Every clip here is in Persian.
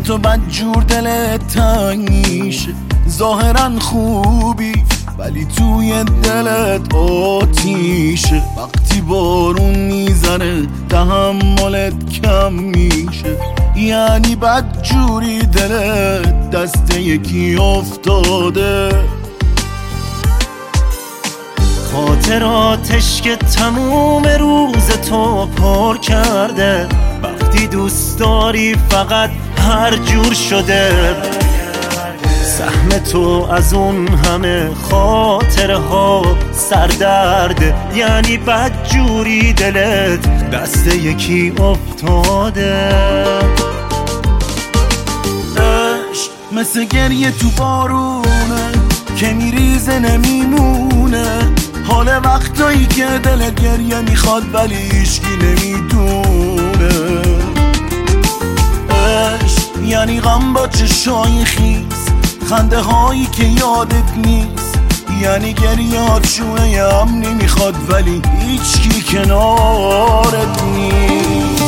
تو بدجور دلت تنگ میشه. ظاهرا خوبی ولی توی دلت آتیشه. وقتی بارون میزنه تحملت کم میشه. یعنی بدجوری دلت دست یکی افتاده. خاطراتش که تموم روز تو پر کرده. وقتی دوست داری فقط هر جور شده. سهم تو از اون همه خاطره ها سردرده. یعنی بدجوری دلت دست یکی افتاده. عشق مثل گریه تو بارونه که میریزه نمیمونه. حال وقتایی که دلت گریه میخواد ولی هیچکی نمیدونه. عشق یعنی غم با چشای خیس، خنده هایی که یادت نیست. یعنی گریهات شونه امنی میخواد ولی هیچکی کنارت نیست.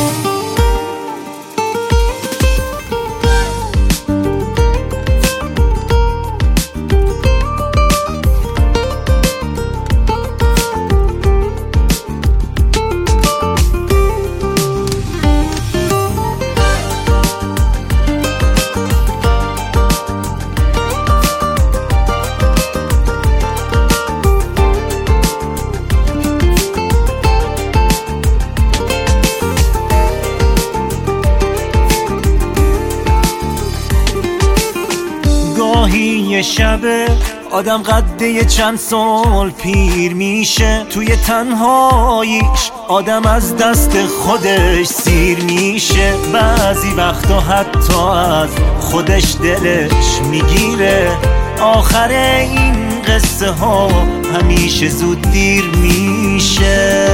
یه شبه آدم قده چند سال پیر میشه. توی تنهاییش آدم از دست خودش سیر میشه. بعضی وقتا حتی از خودش دلش میگیره. آخر این قصه ها همیشه زود دیر میشه.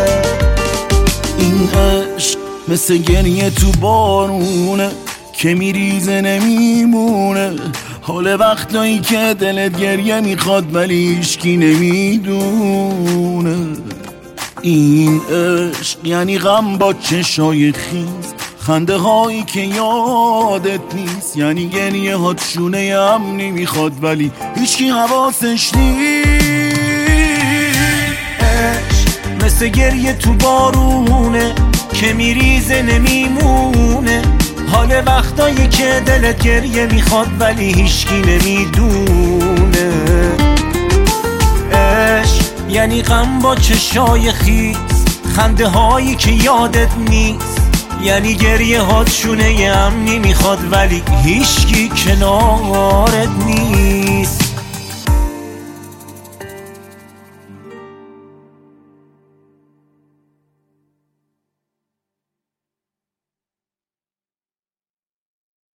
این عشق مثل گریه تو بارونه که میریزه نمیمونه. حال وقتایی که دلت گریه میخواد ولی هیچکی نمیدونه. این عشق یعنی غم با چشای خیس، خنده هایی که یادت نیست. یعنی گریه هات شونه امنی میخواد ولی هیچکی حواسش نیست. عشق مثل گریه تو بارونه که میریزه نمیمونه. حال وقتایی که دلت گریه میخواد ولی هیچکی نمیدونه. عشق یعنی غم با چشای خیس، خنده هایی که یادت نیست. یعنی گریه هات شونه امنی میخواد ولی هیچکی کنارت نیست.